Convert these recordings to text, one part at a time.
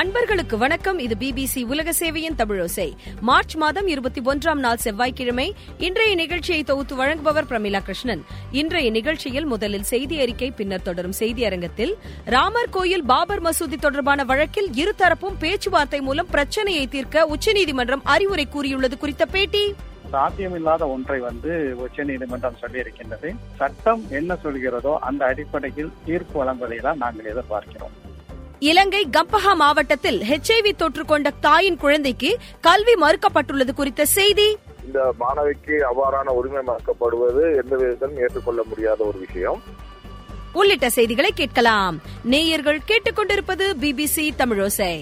அன்பர்களுக்கு வணக்கம். இது பிபிசி உலக சேவையின் தமிழோசை. மார்ச் மாதம் 21ஆம் நாள் செவ்வாய்க்கிழமை. இன்றைய நிகழ்ச்சியை தொகுத்து வழங்குபவர் பிரமிளா கிருஷ்ணன். இன்றைய நிகழ்ச்சியில் முதலில் செய்தி அறிக்கை, பின்னர் தொடரும் செய்தி அரங்கத்தில் ராமர் கோயில் பாபர் மசூதி தொடர்பான வழக்கில் இருதரப்பும் பேச்சுவார்த்தை மூலம் பிரச்சனையை தீர்க்க உச்சநீதிமன்றம் அறிவுரை கூறியுள்ளது குறித்த பேட்டி. சாத்தியமில்லாத ஒன்றை உச்சநீதிமன்றம் சொல்லியிருக்கின்றது. சட்டம் என்ன சொல்கிறதோ அந்த அடிப்படையில் தீர்ப்பு வழங்குவதை தான் நாங்கள் எதிர்பார்க்கிறோம். இலங்கை கம்பஹா மாவட்டத்தில் HIV தொற்று கொண்ட தாயின் குழந்தைக்கு கல்வி மறுக்கப்பட்டுள்ளது குறித்த செய்தி. இந்த மாணவிக்கு அவ்வாறான உரிமை மறுக்கப்படுவது எந்த விதத்திலும் ஏற்றுக்கொள்ள முடியாத ஒரு விஷயம் உள்ளிட்ட செய்திகளை கேட்கலாம். நேயர்கள் கேட்டுக்கொண்டிருப்பது பிபிசி தமிழோசை.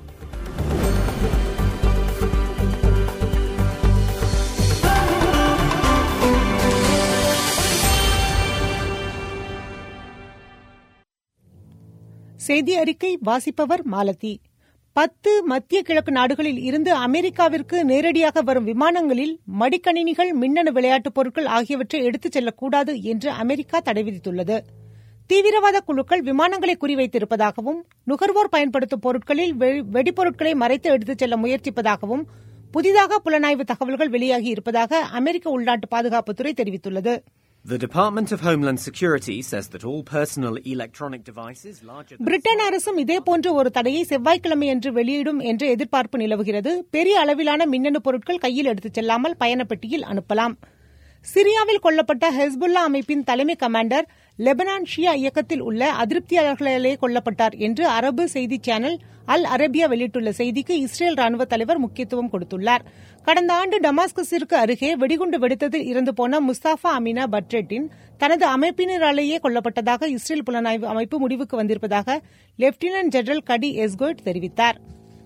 செய்தி அறிக்கை வாசிப்பவர் மாலதி. 10 மத்திய கிழக்கு நாடுகளில் இருந்து அமெரிக்காவிற்கு நேரடியாக வரும் விமானங்களில் மடிக்கணினிகள், மின்னணு விளையாட்டுப் பொருட்கள் ஆகியவற்றை எடுத்துச் செல்லக்கூடாது என்று அமெரிக்கா தடை விதித்துள்ளது. தீவிரவாத குழுக்கள் விமானங்களை குறிவைத்திருப்பதாகவும், நுகர்வோர் பயன்படுத்தும் பொருட்களில் வெடிப்பொருட்களை மறைத்து எடுத்துச் செல்ல முயற்சிப்பதாகவும் புதிதாக புலனாய்வு தகவல்கள் வெளியாகி இருப்பதாக அமெரிக்க உள்நாட்டு பாதுகாப்புத்துறை தெரிவித்துள்ளது. The Department of Homeland Security says that all personal electronic devices larger than... Britain அரசும் இதேபோன்ற ஒரு தடையை செவ்வாய்க்கிழமையன்று வெளியிடும் என்ற எதிர்பார்ப்பு நிலவுகிறது. பெரிய அளவிலான மின்னணு பொருட்கள் கையில் எடுத்துச் செல்லாமல் பயணப்பெட்டியில் அனுப்பலாம். சிரியாவில் கொல்லப்பட்ட ஹெஸ்புல்லா அமைப்பின் தலைமை கமாண்டர் லெபனான் ஷியா இயக்கத்தில் உள்ள அதிருப்தியாளர்களே கொல்லப்பட்டார் என்று அரபு செய்தி சேனல் அல் அரேபியா வெளியிட்டுள்ள செய்திக்கு இஸ்ரேல் ராணுவ தலைவர் முக்கியத்துவம் கொடுத்துள்ளார். கடந்த ஆண்டு டமாஸ்கஸிற்கு அருகே வெடிகுண்டு வெடித்ததில் இறந்து போன முஸ்தாபா அமினா பட்ரெட்டின் தனது அமைப்பினராலேயே கொல்லப்பட்டதாக இஸ்ரேல் புலனாய்வு அமைப்பு முடிவுக்கு வந்திருப்பதாக லெப்டினன்ட் ஜெனரல் கடி எஸ்கோட் தெரிவித்தார்.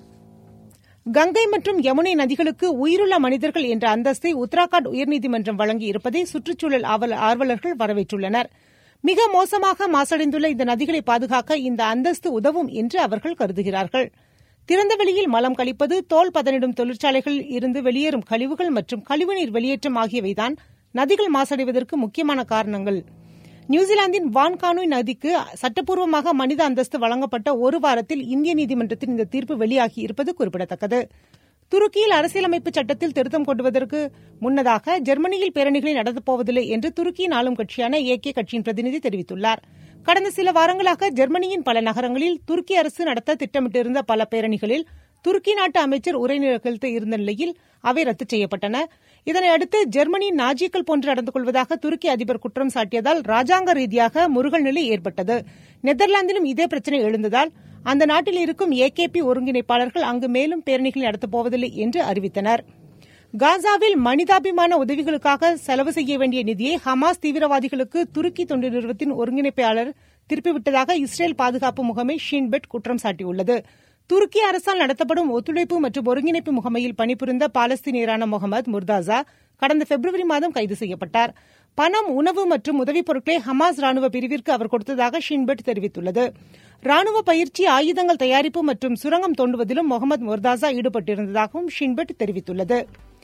கங்கை மற்றும் யமுனை நதிகளுக்கு உயிருள்ள மனிதர்கள் என்ற அந்தஸ்தை உத்தராகண்ட் உயர்நீதிமன்றம் வழங்கியிருப்பதை சுற்றுச்சூழல் ஆர்வலர்கள் வரவேற்றுள்ளனர். மிக மோசமாக மாசடைந்துள்ள இந்த நதிகளை பாதுகாக்க இந்த அந்தஸ்து உதவும் என்று அவர்கள் கருதுகிறார்கள். திறந்தவெளியில் மலம் கழிப்பது, தோல் பதனிடும் தொழிற்சாலைகளில் இருந்து வெளியேறும் கழிவுகள் மற்றும் கழிவுநீர் வெளியேற்றம் ஆகியவைதான் நதிகள் மாசடைவதற்கு முக்கியமான காரணங்கள். நியூசிலாந்தின் வான்கானோய் நதிக்கு சட்டப்பூர்வமாக மனித அந்தஸ்து வழங்கப்பட்ட ஒரு வாரத்தில் இந்திய நீதிமன்றத்தின் இந்த தீர்ப்பு வெளியாகி இருப்பது குறிப்பிடத்தக்கது. துருக்கியில் அரசியலமைப்பு சட்டத்தில் திருத்தம் கொண்டுவதற்கு முன்னதாக ஜெர்மனியில் பேரணிகளை நடத்தப்போவதில்லை என்று துருக்கியின் ஆளும் கட்சியான AK கட்சியின் பிரதிநிதி தெரிவித்துள்ளார். கடந்த சில வாரங்களாக ஜெர்மனியின் பல நகரங்களில் துருக்கி அரசு நடத்த திட்டமிட்டிருந்த பல பேரணிகளில் துருக்கி நாட்டு அமைச்சர் உரை நிகழ்த்த இருந்த நிலையில் அவை ரத்து செய்யப்பட்டன. இதனையடுத்து ஜெர்மனி நாஜிக்கள் போன்று நடந்து கொள்வதாக துருக்கி அதிபர் குற்றம் சாட்டியதால் ராஜாங்க ரீதியாக முறுகல் நிலை ஏற்பட்டது. நெதர்லாந்திலும் இதே பிரச்சினை எழுந்ததால் அந்த நாட்டில் இருக்கும் AKP ஒருங்கிணைப்பாளர்கள் அங்கு மேலும் பேரணிகளை நடத்தப்போவதில்லை என்று அறிவித்தனர். காசாவில் மனிதாபிமான உதவிகளுக்காக செலவு செய்ய வேண்டிய நிதியை ஹமாஸ் தீவிரவாதிகளுக்கு துருக்கி தொண்டு நிறுவனத்தின் ஒருங்கிணைப்பாளர் திருப்பிவிட்டதாக இஸ்ரேல் பாதுகாப்பு முகமை ஷின்பெட் குற்றம் சாட்டியுள்ளது. துருக்கி அரசால் நடத்தப்படும் ஒத்துழைப்பு மற்றும் ஒருங்கிணைப்பு முகமையில் பணிபுரிந்த பாலஸ்தீனியரான முகமது முர்தாசா கடந்த பிப்ரவரி மாதம் கைது செய்யப்பட்டார். பணம், உணவு மற்றும் உதவிப் பொருட்களை ஹமாஸ் ராணுவ பிரிவிற்கு அவர் கொடுத்ததாக ஷின்பெட் தெரிவித்துள்ளது. ராணுவ பயிற்சி, ஆயுதங்கள் தயாரிப்பு மற்றும் சுரங்கம் தோண்டுவதிலும் முகமது முர்தாசா ஈடுபட்டிருந்ததாகவும் ஷின்பெட் தெரிவித்துள்ளது.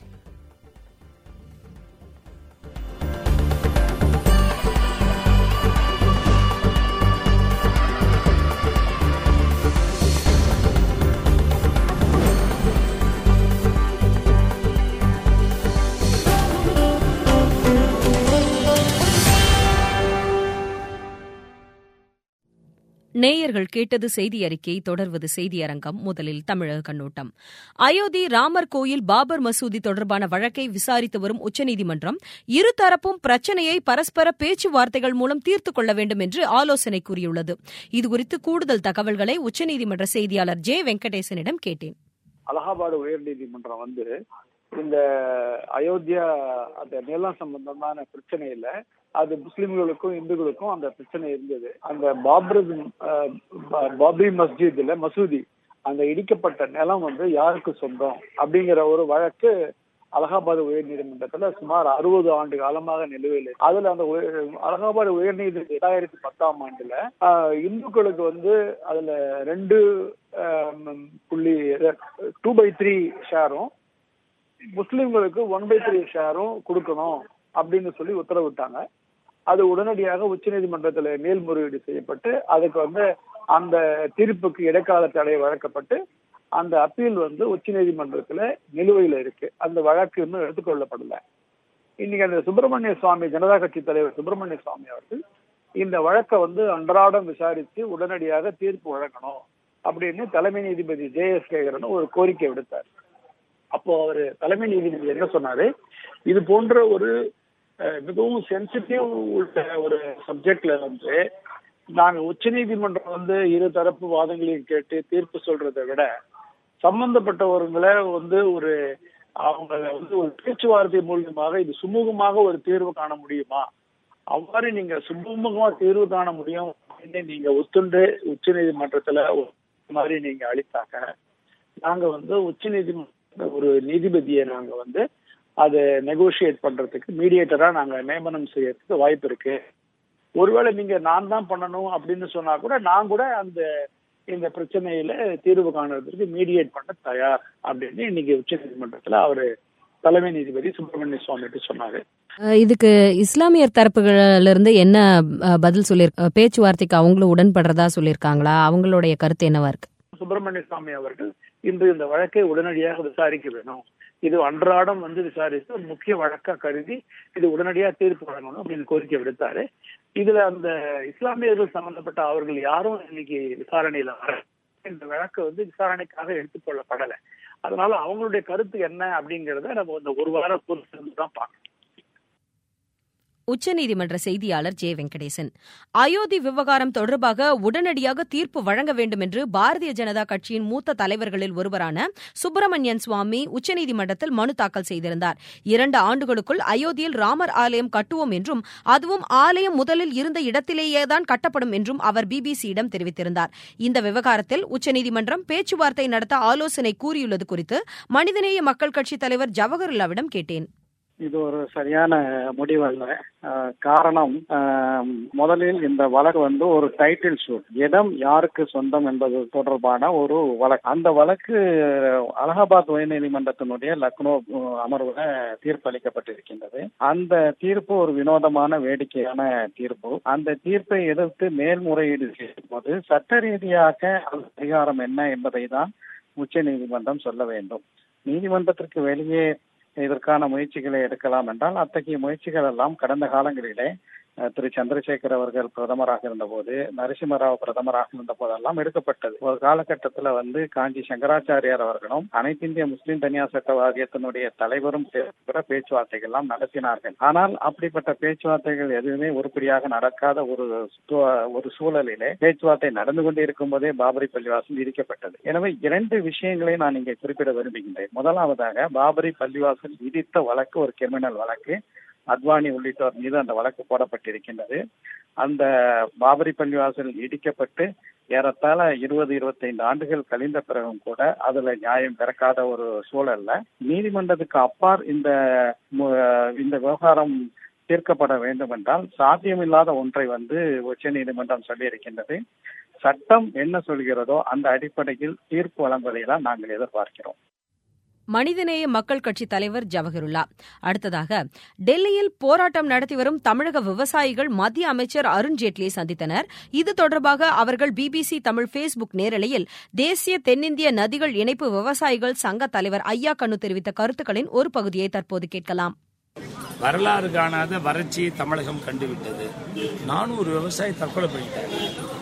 நேயர்கள் கேட்டது செய்தி அறிக்கை. தொடர்வது செய்தி அரங்கம். முதலில் தமிழக கண்ணோட்டம். அயோத்தி ராமர் கோயில் பாபர் மசூதி தொடர்பான வழக்கை விசாரித்து வரும் உச்சநீதிமன்றம் இருதரப்பும் பிரச்சினையை பரஸ்பர பேச்சுவார்த்தைகள் மூலம் தீர்த்துக் கொள்ள வேண்டும் என்று ஆலோசனை கூறியுள்ளது. இதுகுறித்து கூடுதல் தகவல்களை உச்சநீதிமன்ற செய்தியாளர் ஜே வெங்கடேசனிடம் கேட்டேன். அலகாபாத் உயர்நீதிமன்றம் இந்த அயோத்தியா அந்த நிலம் சம்பந்தமான பிரச்சனையில அது முஸ்லிம்களுக்கும் இந்துக்களுக்கும் அந்த பிரச்சனை இருந்தது. அந்த பாபரி மசூதி அந்த இடிக்கப்பட்ட நிலம் யாருக்கு சொந்தம் அப்படிங்கிற ஒரு வழக்கு அலகாபாத் உயர்நீதிமன்றத்துல சுமார் 60 ஆண்டு காலமாக நிலுவையில். அதுல அந்த அலகாபாத் உயர்நீதிமன்றம் 2010ஆம் ஆண்டுல இந்துக்களுக்கு அதுல 2.3 ஷேரும், முஸ்லிம்களுக்கு 1/3 ஷேரும் கொடுக்கணும் அப்படின்னு சொல்லி உத்தரவிட்டாங்க. அது உடனடியாக உச்சநீதிமன்றத்தில் மேல்முறையீடு செய்யப்பட்டு அதுக்கு அந்த தீர்ப்புக்கு இடைக்கால தடை வழங்கப்பட்டு அந்த அப்பீல் வந்து உச்ச நீதிமன்றத்துல நிலுவையில இருக்கு. அந்த வழக்கு இன்னும் எடுத்துக்கொள்ளப்படல. இன்னைக்கு அந்த சுப்பிரமணிய சுவாமி, ஜனதா கட்சி தலைவர் சுப்பிரமணிய சுவாமி அவர்கள் இந்த வழக்கை வந்து அன்றாடம் விசாரித்து உடனடியாக தீர்ப்பு வழங்கணும் அப்படின்னு தலைமை நீதிபதி ஜே.எஸ். சேகரன் ஒரு கோரிக்கை விடுத்தார். அப்போ அவரு தலைமை நீதிபதி என்ன சொன்னாரு, இது போன்ற ஒரு மிகவும் சென்சிட்டிவ் உள்ள ஒரு சப்ஜெக்ட்ல வந்து நாங்க உச்ச நீதிமன்றம் வந்து இரு தரப்பு வாதங்களையும் கேட்டு தீர்ப்பு சொல்றதை விட சம்பந்தப்பட்டவர்களை வந்து அவங்க வந்து ஒரு பேச்சுவார்த்தை மூலியமாக இது சுமூகமாக ஒரு தீர்வு காண முடியுமா, அவ்வாறு நீங்க சுமூகமா தீர்வு காண முடியும் அப்படின்னு நீங்க ஒத்துண்டு உச்ச நீதிமன்றத்துல மாதிரி நீங்க அளித்தாக்க நாங்க வந்து உச்ச நீதிமன்ற ஒரு நீதிபதியை நாங்க வந்து அதை நெகோசியேட் பண்றதுக்கு மீடியேட்டரா நாங்க நியமனம் செய்யறதுக்கு வாய்ப்பு இருக்கு. ஒருவேளை நீங்க நான் தான் பண்ணணும் அப்படின்னு சொன்னா கூட நான் கூட இந்த பிரச்சனையில தீர்வு காணுறதுக்கு மீடியேட் பண்ண தயார் அப்படின்னு இன்னைக்கு உச்ச நீதிமன்றத்துல அவரு தலைமை நீதிபதி சுப்பிரமணிய சுவாமி சொன்னாரு. இதுக்கு இஸ்லாமியர் தரப்புல இருந்து என்ன பதில் சொல்லிருக்க? பேச்சுவார்த்தைக்கு அவங்களும் உடன்படுறதா சொல்லியிருக்காங்களா? அவங்களுடைய கருத்து என்னவா இருக்கு? சுப்பிரமணிய சுவாமி அவர்கள் இன்று இந்த வழக்கை உடனடியாக விசாரிக்க வேணும், இது அன்றாடம் வந்து விசாரித்து முக்கிய வழக்கா கருதி இது உடனடியாக தீர்ப்பு வழங்கணும் அப்படின்னு கோரிக்கை விடுத்தாரு. இதுல அந்த இஸ்லாமியர்கள் சம்பந்தப்பட்ட அவர்கள் யாரும் இன்னைக்கு விசாரணையில வர, இந்த வழக்கு வந்து விசாரணைக்காக எடுத்துக்கொள்ளப்படல. அதனால அவங்களுடைய கருத்து என்ன அப்படிங்கறத நம்ம இந்த ஒரு வாரம் பொறுத்து தான் பார்க்கணும். உச்சநீதிமன்ற செய்தியாளர் ஜே. வெங்கடேசன். அயோத்தி விவகாரம் தொடர்பாக உடனடியாக தீர்ப்பு வழங்க வேண்டும் என்று பாரதிய ஜனதா கட்சியின் மூத்த தலைவர்களில் ஒருவரான சுப்பிரமணியன் சுவாமி உச்சநீதிமன்றத்தில் மனு தாக்கல் செய்திருந்தார். 2 ஆண்டுகளுக்குள் அயோத்தியில் ராமர் ஆலயம் கட்டுவோம் என்றும் அதுவும் ஆலயம் முதலில் இருந்த இடத்திலேயேதான் கட்டப்படும் என்றும் அவர் பிபிசியிடம் தெரிவித்திருந்தார். இந்த விவகாரத்தில் உச்சநீதிமன்றம் பேச்சுவார்த்தை நடத்த ஆலோசனை கூறியுள்ளது குறித்து மனிதநேய மக்கள் கட்சித் தலைவர் ஜவஹர்லாவிடம் கேட்டேன். இது ஒரு சரியான முடிவு அல்ல. காரணம், முதலில் இந்த வழக்கு வந்து ஒரு டைட்டில் சூட், இடம் யாருக்கு சொந்தம் என்பது தொடர்பான ஒரு வழக்கு. அந்த வழக்கு அலகாபாத் உயர்நீதிமன்றத்தினுடைய லக்னோ அமர்வுல தீர்ப்பளிக்கப்பட்டிருக்கின்றது. அந்த தீர்ப்பு ஒரு வினோதமான வேடிக்கையான தீர்ப்பு. அந்த தீர்ப்பை எதிர்த்து மேல்முறையீடு செய்யும் போது சட்ட ரீதியாக அதிகாரம் என்ன என்பதை தான் உச்ச நீதிமன்றம் சொல்ல வேண்டும். நீதிமன்றத்திற்கு வெளியே இதற்கான முயற்சிகளை எடுக்கலாம் என்றால் அத்தகைய முயற்சிகள் எல்லாம் கடந்த காலங்களிலே திரு சந்திரசேகர் அவர்கள் பிரதமராக இருந்த போது, நரசிம்மராவ் பிரதமராக இருந்த போதெல்லாம் எடுக்கப்பட்டது. ஒரு காலகட்டத்தில் வந்து காஞ்சி சங்கராச்சாரியார் அவர்களும் அனைத்து இந்திய முஸ்லிம் தனியார் சட்ட வாரியத்தினுடைய தலைவரும் பேச்சுவார்த்தைகள் எல்லாம் நடத்தினார்கள். ஆனால் அப்படிப்பட்ட பேச்சுவார்த்தைகள் எதுவுமே உருப்படியாக நடக்காத ஒரு சூழலிலே பேச்சுவார்த்தை நடந்து கொண்டே இருக்கும் போதே பாபரி பள்ளிவாசல் இடிக்கப்பட்டது. எனவே 2 விஷயங்களை நான் இங்கே குறிப்பிட விரும்புகின்றேன். முதலாவதாக, பாபரி பள்ளிவாசல் இடித்த வழக்கு ஒரு கிரிமினல் வழக்கு. அத்வானி உள்ளிட்டோர் மீது அந்த வழக்கு போடப்பட்டிருக்கின்றது. அந்த பாபரி பள்ளிவாசல் இடிக்கப்பட்டு ஏறத்தாழ 20-25 ஆண்டுகள் கழிந்த பிறகும் கூட அதுல நியாயம் பிறக்காத ஒரு சூழல்ல நீதிமன்றத்துக்கு அப்பால் இந்த விவகாரம் தீர்க்கப்பட வேண்டும் என்றால் சாத்தியமில்லாத ஒன்றை வந்து உச்ச நீதிமன்றம் சொல்லியிருக்கின்றது. சட்டம் என்ன சொல்கிறதோ அந்த அடிப்படையில் தீர்ப்பு வழங்குவதை தான் நாங்கள் எதிர்பார்க்கிறோம். மனிதநேய மக்கள் கட்சித் தலைவர் ஜவஹருல்லா. அடுத்ததாக, டெல்லியில் போராட்டம் நடத்தி வரும் தமிழக விவசாயிகள் மத்திய அமைச்சர் அருண்ஜேட்லியை சந்தித்தனர். இது தொடர்பாக அவர்கள் பிபிசி தமிழ் பேஸ்புக் நேரலையில் தேசிய தென்னிந்திய நதிகள் இணைப்பு விவசாயிகள் சங்க தலைவர் ஐயா கண்ணு தெரிவித்த கருத்துக்களின் ஒரு பகுதியை தற்போது கேட்கலாம். வரலாறு காணாத வறட்சியை தமிழகம் கண்டுவிட்டது. நானும் ஒரு விவசாயி தற்கொலை பண்ணிட்டேன்.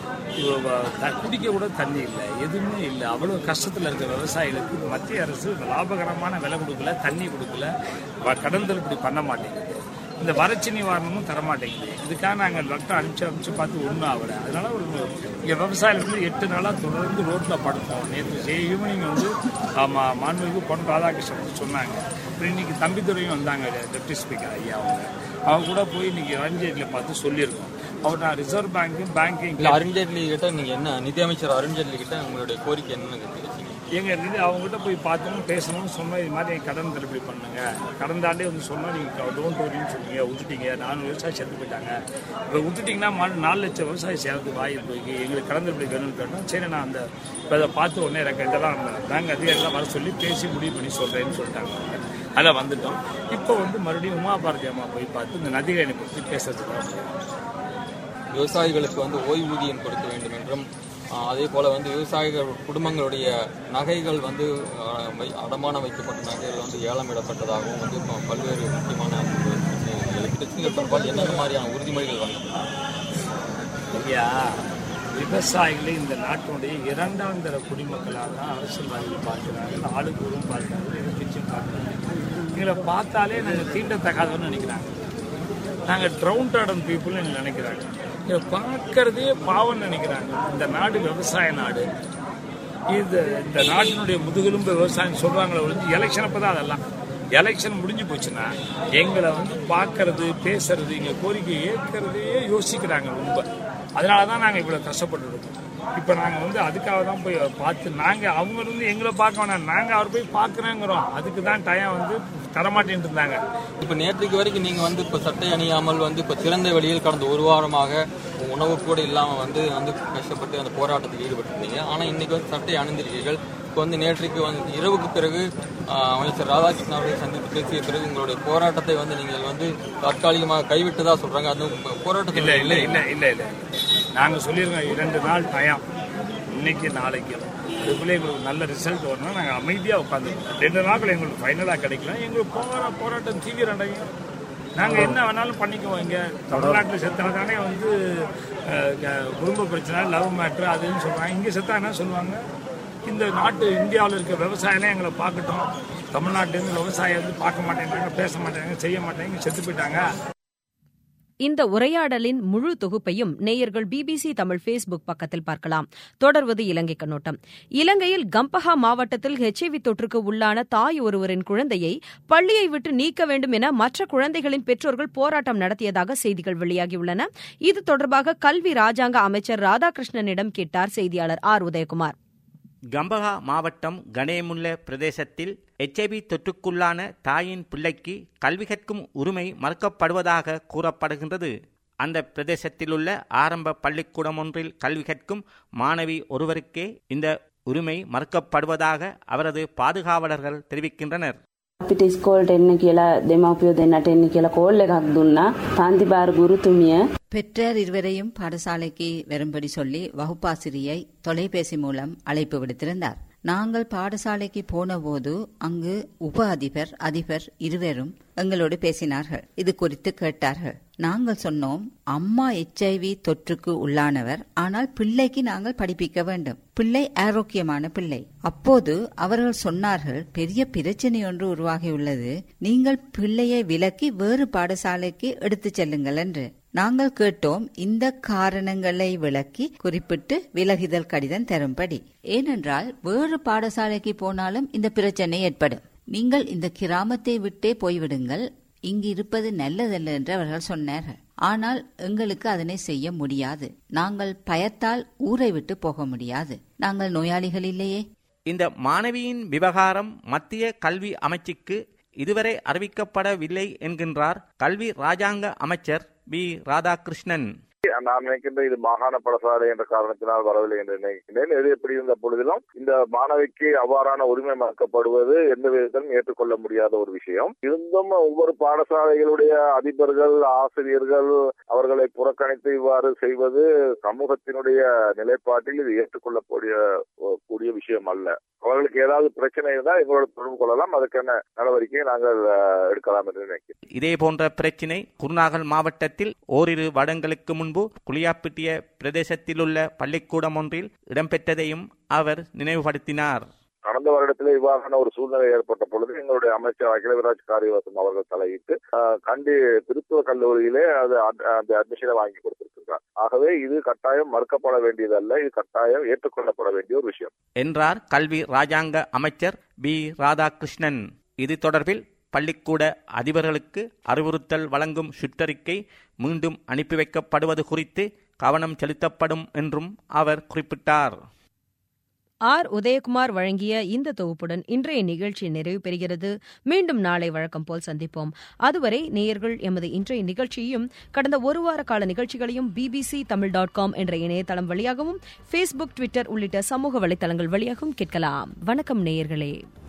குடிக்க கூட தண்ணி இல்லை, எதுவுமே இல்லை. அவ்வளவு கஷ்டத்தில் இருக்க விவசாயிகளுக்கு மத்திய அரசு லாபகரமான விலை கொடுக்கல, தண்ணி கொடுக்கல, கடன் தள்ளுபடி பண்ண மாட்டேங்குது. இந்த வறட்சி நிவாரணமும் தரமாட்டேங்குது. இதுக்காக நாங்கள் லட்டம் அனுப்பிச்சு பார்த்து ஒன்றும் ஆகலை. அதனால இங்கே விவசாயிகள் வந்து 8 நாளாக தொடர்ந்து ரோட்டில் படுத்தோம். நேற்று ஈவினிங் வந்து மாண்புமிகு பொன் ராதாகிருஷ்ணன் சொன்னாங்க. அப்புறம் இன்னைக்கு தம்பித்துறையும் வந்தாங்க, டெப்டி ஸ்பீக்கர் ஐயா. அவங்க கூட போய் இன்னைக்கு அருண்ஜேட்லியை பார்த்து சொல்லியிருக்கோம். அவர் நான் ரிசர்வ் பேங்கிங் அருண்ஜேட்லி கிட்ட நீங்க என்ன நிதியமைச்சர் அருண்ஜேட்லி கிட்ட உங்களுடைய கோரிக்கை என்னன்னு அவங்ககிட்ட போய் பார்க்கணும், பேசணும்னு சொன்னால் இது மாதிரி கடன் தள்ளுபடி பண்ணுங்க. கடந்த ஆண்டே வந்து சொன்னால் நீங்கள் லோன் தோறின்னு சொன்னீங்க, விட்டுட்டீங்க. 4 விவசாயி செத்து போயிட்டாங்க. இப்போ விட்டுட்டிங்கன்னா 4 லட்சம் விவசாயி சேர்த்து வாங்கிட்டு போய் எங்களுக்கு கடன் தள்ளுபடி வேணும்னு கேட்டோம். சரி, நான் அதை பார்த்து உடனே இதெல்லாம் பேங்க் அதிகாரிலாம் வர சொல்லி பேசி முடிவு பண்ணி சொல்கிறேன்னு சொல்லிட்டாங்க. அதில் வந்துட்டோம். இப்போ வந்து மறுபடியும் உமா பாரதி அம்மா போய் பார்த்து இந்த நதிகளை பற்றி பேசுறதுக்கு விவசாயிகளுக்கு வந்து ஓய்வூதியம் கொடுக்க வேண்டும் என்றும் அதே போல் வந்து விவசாய குடும்பங்களுடைய நகைகள் வந்து அடமானம் வைக்கப்பட்ட நகைகள் வந்து ஏலமிடப்பட்டதாகவும் வந்து பல்வேறு முக்கியமான பிரச்சனைகள் தொடர்பாக என்னென்ன மாதிரியான உறுதிமொழிகள் வந்தது? ஐயா, விவசாயிகளை இந்த நாட்டினுடைய இரண்டாம் தர குடிமக்களாக தான் அரசியல்வாதிகள் பார்க்கிறாங்க, ஆளுக்கூறும் பார்க்கிறாங்க, எதிர்கட்சியும் பார்க்கிறாங்க. எங்களை பார்த்தாலே நாங்கள் தீண்டத்தக்காதவன்னு நினைக்கிறாங்க. நாங்கள் ட்ரவுண்டட் பீப்புள்னு எங்களை நினைக்கிறாங்க. இதை பார்க்கறதே பாவம்னு நினைக்கிறாங்க. இந்த நாடு விவசாய நாடு. இந்த நாட்டினுடைய முதுகெலும்பு விவசாயம் சொல்றாங்களே ஒழிஞ்சு எலெக்ஷன் அப்போ தான் அதெல்லாம். எலெக்ஷன் முடிஞ்சு போச்சுன்னா எங்களை வந்து பார்க்கறது, பேசுறது, இங்கே கோரிக்கை ஏற்கிறதே யோசிக்கிறாங்க ரொம்ப. அதனால தான் நாங்கள் இவ்வளோ கஷ்டப்பட்டு இருக்கோம். இப்போ நாங்கள் வந்து அதுக்காக தான் போய் பார்த்து, நாங்கள் அவங்க வந்து எங்களை பார்க்க வேணாம், நாங்கள் அவர் போய் பார்க்குறேங்கிறோம். அதுக்கு தான் டைம் வந்து தரமாட்டேன்ட்டு இருந்தாங்க. இப்போ நேற்றுக்கு வரைக்கும் நீங்கள் வந்து இப்போ சட்டை அணியாமல் வந்து இப்போ திறந்த வெளியில் கடந்த ஒரு வாரமாக உணவு கூட இல்லாமல் வந்து கஷ்டப்பட்டு அந்த போராட்டத்தில் ஈடுபட்டிருந்தீங்க. ஆனால் இன்னைக்கு வந்து சட்டை அணிந்திருக்கீர்கள். இப்போ வந்து நேற்றுக்கு வந்து இரவுக்கு பிறகு அமைச்சர் ராதாகிருஷ்ணன் அவர்களை சந்தித்து பேசிய பிறகு உங்களுடைய போராட்டத்தை வந்து நீங்கள் வந்து தற்காலிகமாக கைவிட்டதா சொல்றாங்க. அது போராட்டத்தில் இல்லை இல்லை இல்லை இல்லை இல்லை நாங்கள் சொல்லியிருக்கோம் 2 நாள் டைம், இன்னைக்கு நாளைக்கு. அதுக்குள்ளே எங்களுக்கு நல்ல ரிசல்ட் வரணும்னா நாங்கள் அமைதியாக உட்காந்துருக்கோம். 2 நாட்கள் எங்களுக்கு ஃபைனலாக கிடைக்கலாம். எங்களுக்கு போராட்டம் தீவிரம் அடையும். நாங்கள் என்ன வேணாலும் பண்ணிக்குவோம். இங்கே தமிழ்நாட்டில் செத்தா தானே வந்து குடும்ப பிரச்சனை, லவ் மேட்ரு அதுன்னு சொல்கிறாங்க. இங்கே செத்தா என்ன சொல்லுவாங்க? இந்த நாட்டு இந்தியாவில் இருக்க விவசாயம்லாம் எங்களை பார்க்கட்டும். தமிழ்நாட்டிலேருந்து விவசாயம் வந்து பார்க்க மாட்டேங்கிறாங்க, பேச மாட்டேங்கிறாங்க, செய்ய மாட்டேங்க, செத்து போயிட்டாங்க. இந்த உரையாடலின் முழு தொகுப்பையும் நேயர்கள் பிபிசி தமிழ் ஃபேஸ்புக் பக்கத்தில் பார்க்கலாம். தொடர்வது இலங்கை கண்ணோட்டம். இலங்கையில் கம்பஹா மாவட்டத்தில் HIV தொற்றுக்கு உள்ளான தாய் ஒருவரின் குழந்தையை பள்ளியை விட்டு நீக்க வேண்டும் என மற்ற குழந்தைகளின் பெற்றோர்கள் போராட்டம் நடத்தியதாக செய்திகள் வெளியாகியுள்ளன. இது தொடர்பாக கல்வி ராஜாங்க அமைச்சர் ராதாகிருஷ்ணனிடம் கேட்டார் செய்தியாளர் ஆர் உதயகுமார். கம்பஹா மாவட்டம் கணேமுல்ல பிரதேசத்தில் HIV தொற்றுக்குள்ளான தாயின் பிள்ளைக்கு கல்வி கற்கும் உரிமை மறுக்கப்படுவதாக கூறப்படுகின்றது. அந்த பிரதேசத்திலுள்ள ஆரம்ப பள்ளிக்கூடம் ஒன்றில் கல்வி கற்கும் மாணவி ஒருவருக்கே இந்த உரிமை மறுக்கப்படுவதாக அவரது பாதுகாவலர்கள் தெரிவிக்கின்றனர். අපිට ඉස්කෝලේට එන්න කියලා දෙමාපියෝ දෙන්නට එන්න කියලා කෝල් එකක් දුන්නා. පාන්තිබාර ගුරුතුමිය பெற்றார் இருவரையும் பாடசாலைக்கு வரும்படி சொல்லி வகுப்பாசிரியை தொலைபேசி மூலம் அழைப்பு விடுத்திருந்தார். நாங்கள் பாடசாலைக்கு போனபோது அங்கு உப அதிபர் இருவரும் எங்களோடு பேசினார்கள். இது குறித்து கேட்டார்கள். நாங்கள் சொன்னோம், அம்மா HIV தொற்றுக்கு உள்ளானவர், ஆனால் பிள்ளைக்கு நாங்கள் படிப்பிக்க வேண்டும். பிள்ளை ஆரோக்கியமான பிள்ளை. அப்போது அவர்கள் சொன்னார்கள், பெரிய பிரச்சனை ஒன்று உருவாகியுள்ளது, நீங்கள் பிள்ளையை விலக்கி வேறு பாடசாலைக்கு எடுத்துச் செல்லுங்கள் என்று. நாங்கள் கேட்டோம், இந்த காரணங்களை விளக்கி குறிப்பிட்டு விலகுதல் கடிதம் தரும்படி. ஏனென்றால் வேறு பாடசாலைக்கு போனாலும் இந்த பிரச்சனை ஏற்படும். நீங்கள் இந்த கிராமத்தை விட்டே போய்விடுங்கள், இங்கு இருப்பது நல்லதல்ல என்று அவர்கள் சொன்னார்கள். ஆனால் எங்களுக்கு அதனை செய்ய முடியாது. நாங்கள் பயத்தால் ஊரை விட்டு போக முடியாது. நாங்கள் நோயாளிகள் இல்லையே. இந்த மாணவியின் விவகாரம் மத்திய கல்வி அமைச்சுக்கு இதுவரை அறிவிக்கப்படவில்லை என்கின்றார் கல்வி ராஜாங்க அமைச்சர் பி. ராதாகிருஷ்ணன். நான் நினைக்கின்றேன் இது மாகாண பாடசாலை என்ற காரணத்தினால் வரவில்லை என்று நினைக்கிறேன். எது எப்படி இருந்த பொழுதிலும் இந்த மாணவிக்கு அவ்வாறான உரிமை மறுக்கப்படுவது எந்த விதத்திலும் ஏற்றுக்கொள்ள முடியாத ஒரு விஷயம். இருந்தும் ஒவ்வொரு பாடசாலைகளுடைய அதிபர்கள், ஆசிரியர்கள் அவர்களை புறக்கணித்து இவ்வாறு செய்வது சமூகத்தினுடைய நிலைப்பாட்டில் இது ஏற்றுக்கொள்ளக்கூடிய விஷயம் அல்ல. அவர்களுக்கு ஏதாவது பிரச்சனை இருந்தால் எங்களோட தொடர்பு கொள்ளலாம், அதுக்கான நடவடிக்கையை நாங்கள் எடுக்கலாம் என்று நினைக்கிறேன். இதே போன்ற பிரச்சினை குருநாகல் மாவட்டத்தில் ஓரிரு வருடங்களுக்கு முன்பு குளியாப்பிட்டிய பிரதேசத்தில் உள்ள பள்ளிக்கூடம் ஒன்றில் இடம்பெற்றதையும் அவர் நினைவுபடுத்தினார். கடந்த வருடத்திலே இவ்வாறான ஒரு சூழ்நிலை ஏற்பட்ட பொழுது எங்களுடைய அமைச்சர் அகிலவிராஜ் காரியவாசம் அவர்கள் தலையிட்டு கண்டி திருத்துவ கல்லூரியிலே அந்த அட்மிஷனை வாங்கி கொடுத்திருக்கிறார். ஆகவே இது கட்டாயம் மறுக்கப்பட வேண்டியதல்ல, இது கட்டாயம் ஏற்றுக்கொள்ளப்பட வேண்டிய ஒரு விஷயம் என்றார் கல்வி ராஜாங்க அமைச்சர் பி. ராதாகிருஷ்ணன். இது தொடர்பில் பள்ளிக்கூட அதிபர்களுக்கு அறிவுறுத்தல் வழங்கும் சுற்றறிக்கை மீண்டும் அனுப்பி வைக்கப்படுவது குறித்து கவனம் செலுத்தப்படும் என்றும் அவர் குறிப்பிட்டார். ஆர் உதயகுமார் வழங்கிய இந்த தொகுப்புடன் இன்றைய நிகழ்ச்சி நிறைவு பெறுகிறது. மீண்டும் நாளை வழக்கம் போல் சந்திப்போம். அதுவரை நேயர்கள் எமது இன்றைய நிகழ்ச்சியையும் கடந்த ஒரு வார கால நிகழ்ச்சிகளையும் bbctamil.com என்ற இணையதளம் வழியாகவும் ஃபேஸ்புக், ட்விட்டர் உள்ளிட்ட சமூக வலைதளங்கள் வழியாகவும் கேட்கலாம். வணக்கம் நேயர்களே.